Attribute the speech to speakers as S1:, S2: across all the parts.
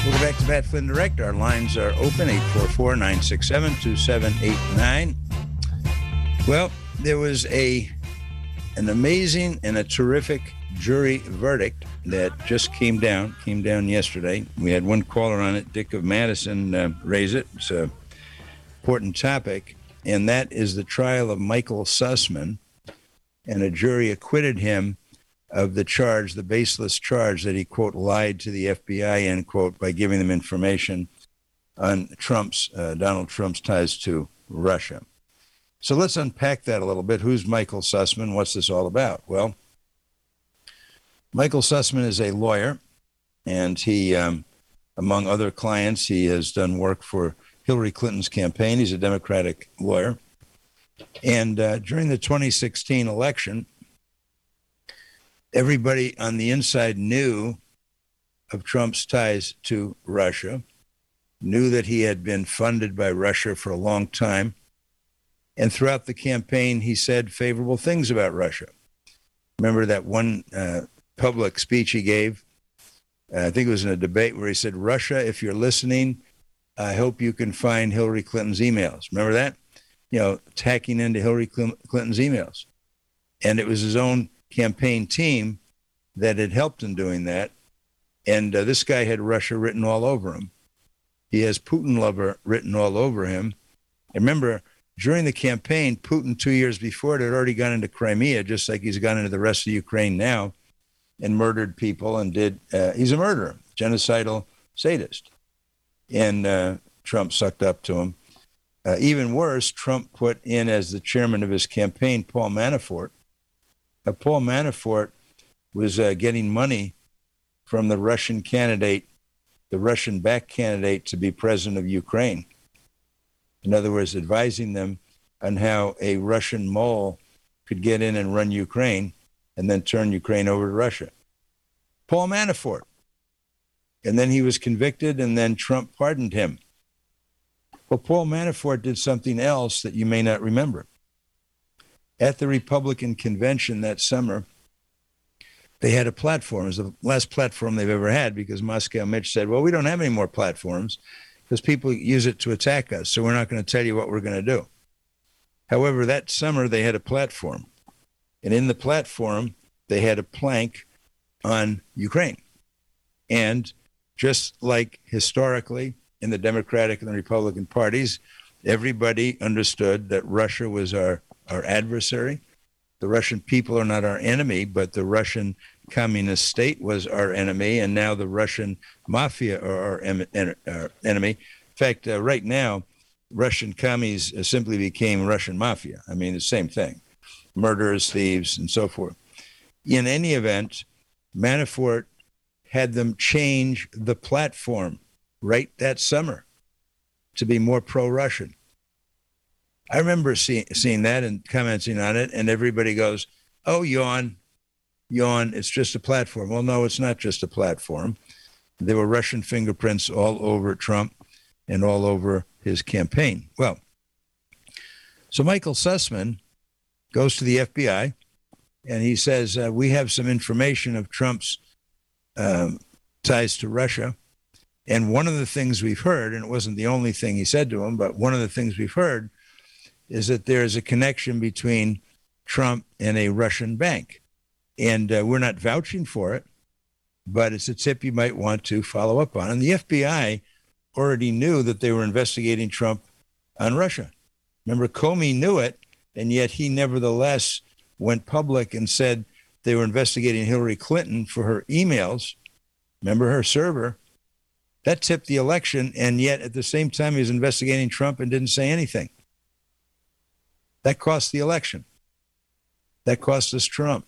S1: Welcome back to Pat Flynn Direct. Our lines are open, 844-967-2789. Well, there was an amazing and a terrific jury verdict that just came down yesterday. We had one caller on it, Dick of Madison, raise it. It's an important topic, and that is the trial of Michael Sussman, and a jury acquitted him of the charge, the baseless charge that he, quote, lied to the FBI, end quote, by giving them information on Donald Trump's ties to Russia. So let's unpack that a little bit. Who's Michael Sussman? What's this all about? Well, Michael Sussman is a lawyer, and he, among other clients, he has done work for Hillary Clinton's campaign. He's a Democratic lawyer. And during the 2016 election, everybody on the inside knew of Trump's ties to Russia, knew that he had been funded by Russia for a long time. And throughout the campaign, he said favorable things about Russia. Remember that one public speech he gave? I think it was in a debate where he said, Russia, if you're listening, I hope you can find Hillary Clinton's emails. Remember that? Hacking into Hillary Clinton's emails. And it was his own campaign team that had helped in doing that. And this guy had Russia written all over him. He has Putin lover written all over him. And remember, during the campaign, Putin 2 years before it had already gone into Crimea, just like he's gone into the rest of Ukraine now, and murdered people and he's a murderer, genocidal sadist. And Trump sucked up to him. Even worse, Trump put in as the chairman of his campaign, Paul Manafort. Paul Manafort was getting money from the Russian candidate, the Russian-backed candidate to be president of Ukraine. In other words, advising them on how a Russian mole could get in and run Ukraine and then turn Ukraine over to Russia. Paul Manafort. And then he was convicted, and then Trump pardoned him. Well, Paul Manafort did something else that you may not remember. At the Republican convention that summer, they had a platform. It was the last platform they've ever had because Moscow Mitch said, well, we don't have any more platforms because people use it to attack us, so we're not going to tell you what we're going to do. However, that summer they had a platform. And in the platform, they had a plank on Ukraine. And just like historically in the Democratic and the Republican parties, everybody understood that Russia was our adversary. The Russian people are not our enemy, but the Russian communist state was our enemy, and now the Russian mafia are our enemy. In fact, right now, Russian commies simply became Russian mafia. I mean, the same thing. Murderers, thieves, and so forth. In any event, Manafort had them change the platform right that summer to be more pro-Russian. I remember seeing that and commenting on it, and everybody goes, oh, yawn, it's just a platform. Well, no, it's not just a platform. There were Russian fingerprints all over Trump and all over his campaign. Well, so Michael Sussman goes to the FBI, and he says, we have some information of Trump's ties to Russia. And one of the things we've heard, and it wasn't the only thing he said to him, but one of the things we've heard is that there is a connection between Trump and a Russian bank. And we're not vouching for it, but it's a tip you might want to follow up on. And the FBI already knew that they were investigating Trump on Russia. Remember, Comey knew it, and yet he nevertheless went public and said they were investigating Hillary Clinton for her emails. Remember her server? That tipped the election, and yet at the same time he was investigating Trump and didn't say anything. That cost the election. That cost us Trump.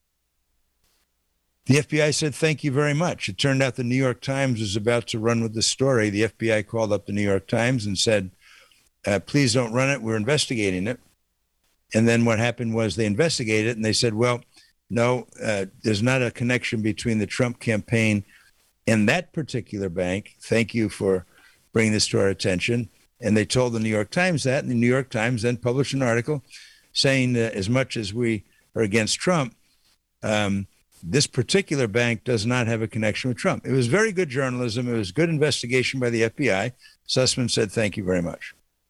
S1: The FBI said, thank you very much. It turned out the New York Times was about to run with the story. The FBI called up the New York Times and said, please don't run it. We're investigating it. And then what happened was they investigated it, and they said, well, no, there's not a connection between the Trump campaign and that particular bank. Thank you for bringing this to our attention. And they told the New York Times that, and the New York Times then published an article saying that as much as we are against Trump, this particular bank does not have a connection with Trump. It was very good journalism. It was good investigation by the FBI. Sussman said, thank you very much.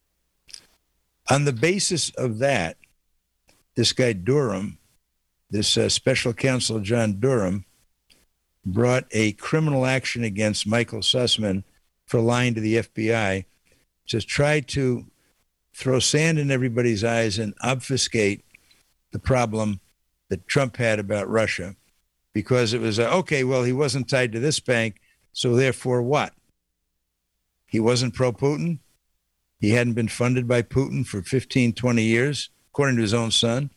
S1: On the basis of that, this guy Durham, this special counsel John Durham, brought a criminal action against Michael Sussman for lying to the FBI to try to throw sand in everybody's eyes and obfuscate the problem that Trump had about Russia, because it was, okay, well, he wasn't tied to this bank, so therefore what? He wasn't pro-Putin? He hadn't been funded by Putin for 15, 20 years, according to his own son?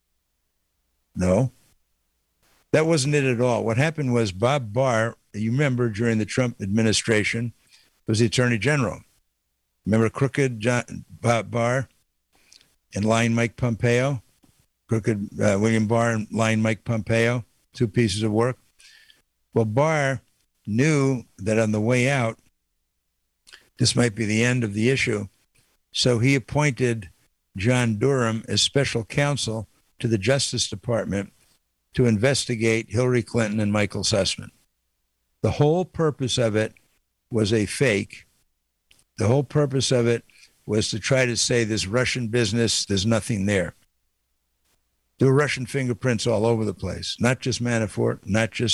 S1: No. That wasn't it at all. What happened was Bob Barr, you remember during the Trump administration, was the Attorney General. Remember crooked Bob Barr and lying Mike Pompeo? Crooked William Barr and lying Mike Pompeo, two pieces of work. Well, Barr knew that on the way out, this might be the end of the issue. So he appointed John Durham as special counsel to the Justice Department to investigate Hillary Clinton and Michael Sussman. The whole purpose of it was a fake. The whole purpose of it was to try to say this Russian business, there's nothing there. There were Russian fingerprints all over the place, not just Manafort, not just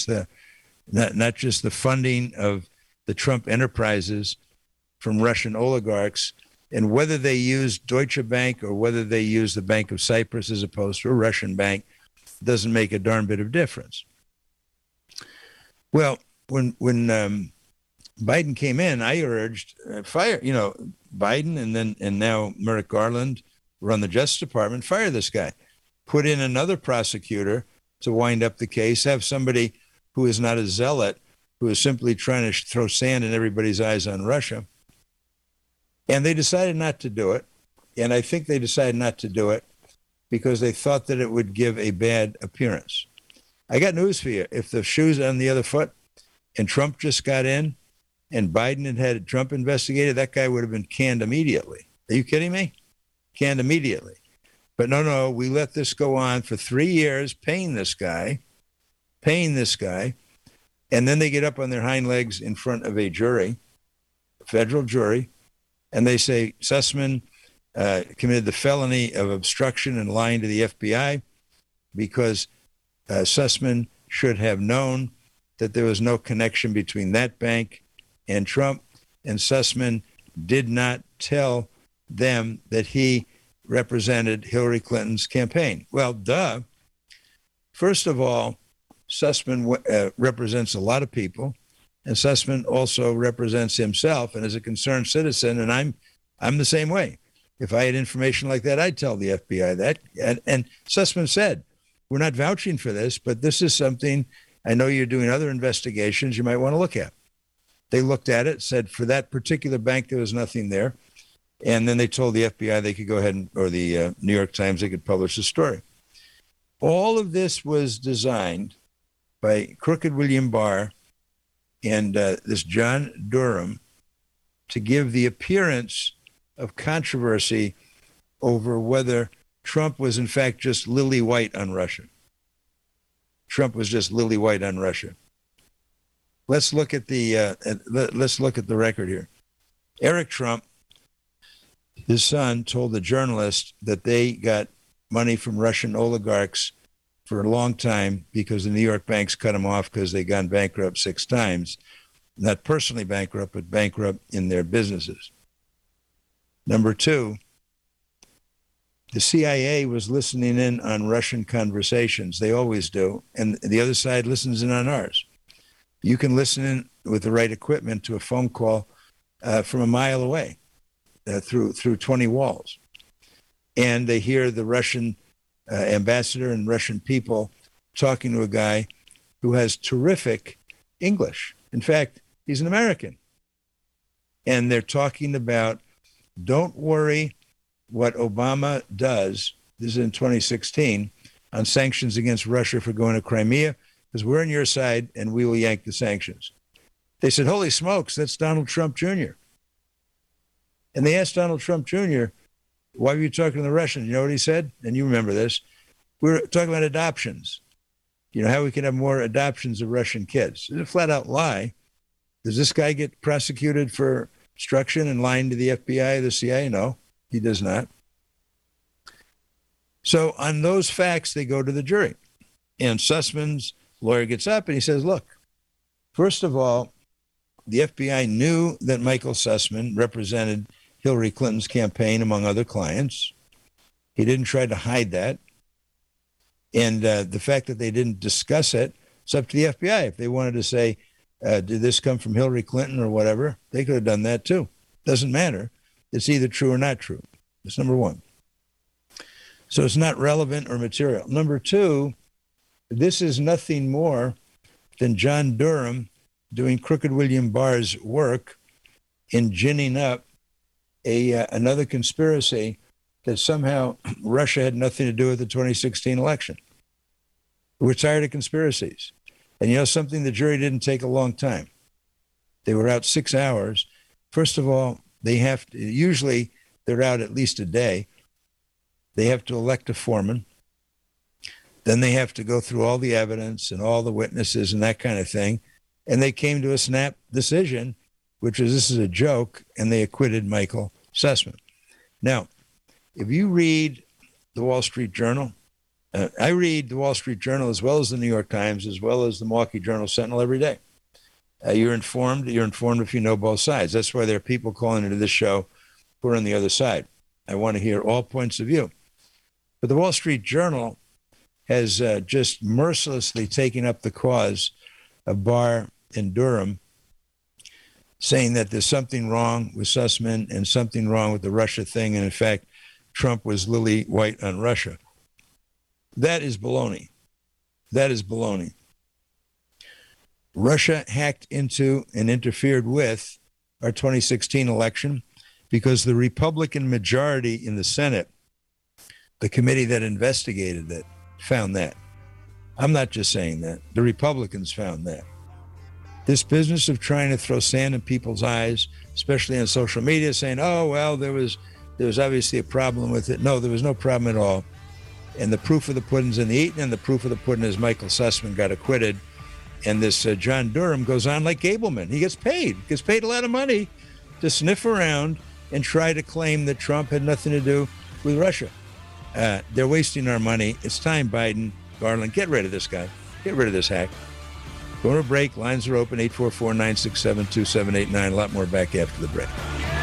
S1: the funding of the Trump enterprises from Russian oligarchs, and whether they used Deutsche Bank or whether they used the Bank of Cyprus as opposed to a Russian bank doesn't make a darn bit of difference. Well, when Biden came in, I urged fire, Biden and now Merrick Garland run the Justice Department, fire this guy. Put in another prosecutor to wind up the case, have somebody who is not a zealot, who is simply trying to throw sand in everybody's eyes on Russia. And they decided not to do it. And I think they decided not to do it because they thought that it would give a bad appearance. I got news for you. If the shoe's on the other foot and Trump just got in and Biden had Trump investigated, that guy would have been canned immediately. Are you kidding me? Canned immediately. But no, we let this go on for 3 years, paying this guy. And then they get up on their hind legs in front of a jury, a federal jury, and they say Sussman committed the felony of obstruction and lying to the FBI because Sussman should have known that there was no connection between that bank and Trump, and Sussman did not tell them that he represented Hillary Clinton's campaign. Well, duh. First of all, Sussman represents a lot of people, and Sussman also represents himself and is a concerned citizen, and I'm the same way. If I had information like that, I'd tell the FBI that. And Sussman said, we're not vouching for this, but this is something I know you're doing other investigations you might want to look at. They looked at it, said for that particular bank, there was nothing there. And then they told the FBI they could go ahead or the New York Times, they could publish the story. All of this was designed by crooked William Barr and this John Durham to give the appearance of controversy over whether Trump was in fact just lily white on Russia. Trump was just lily white on Russia. Let's look at the record here. Eric Trump, his son, told the journalist that they got money from Russian oligarchs for a long time because the New York banks cut them off because they gone bankrupt 6 times. Not personally bankrupt, but bankrupt in their businesses. Number 2, the CIA was listening in on Russian conversations. They always do. And the other side listens in on ours. You can listen in with the right equipment to a phone call from a mile away through 20 walls. And they hear the Russian ambassador and Russian people talking to a guy who has terrific English. In fact, he's an American. And they're talking about, don't worry what Obama does, this is in 2016, on sanctions against Russia for going to Crimea, because we're on your side and we will yank the sanctions. They said, holy smokes, that's Donald Trump Jr. And they asked Donald Trump Jr., why were you talking to the Russians? You know what he said? And you remember this. We were talking about adoptions. how we can have more adoptions of Russian kids. It's a flat out lie. Does this guy get prosecuted for obstruction and lying to the FBI or the CIA? No, he does not. So on those facts, they go to the jury. And Sussman's lawyer gets up and he says, look, first of all, the FBI knew that Michael Sussman represented Hillary Clinton's campaign among other clients. He didn't try to hide that. And the fact that they didn't discuss it, it's up to the FBI. If they wanted to say, did this come from Hillary Clinton or whatever, they could have done that too. Doesn't matter. It's either true or not true. That's number one. So it's not relevant or material. Number two, this is nothing more than John Durham doing Crooked William Barr's work in ginning up another conspiracy that somehow Russia had nothing to do with the 2016 election. We're tired of conspiracies. And something, the jury didn't take a long time. They were out 6 hours. First of all, usually they're out at least a day. They have to elect a foreman. Then they have to go through all the evidence and all the witnesses and that kind of thing. And they came to a snap decision, which is this is a joke, and they acquitted Michael Sussman. Now, if you read the Wall Street Journal, I read the Wall Street Journal as well as the New York Times, as well as the Milwaukee Journal Sentinel every day. You're informed if you know both sides. That's why there are people calling into this show who are on the other side. I want to hear all points of view. But the Wall Street Journal has just mercilessly taken up the cause of Barr and Durham, saying that there's something wrong with Sussman and something wrong with the Russia thing. And in fact, Trump was lily white on Russia. That is baloney. That is baloney. Russia hacked into and interfered with our 2016 election because the Republican majority in the Senate, the committee that investigated it, found that. I'm not just saying that. The Republicans found that. This business of trying to throw sand in people's eyes, especially on social media, saying, oh, well, there was obviously a problem with it. No, there was no problem at all. And the proof of the pudding's in the eating, and the proof of the pudding is Michael Sussman got acquitted. And this John Durham goes on like Gableman. He gets paid a lot of money to sniff around and try to claim that Trump had nothing to do with Russia. They're wasting our money. It's time, Biden, Garland, get rid of this guy. Get rid of this hack. Going to break. Lines are open, 844-967-2789. A lot more back after the break.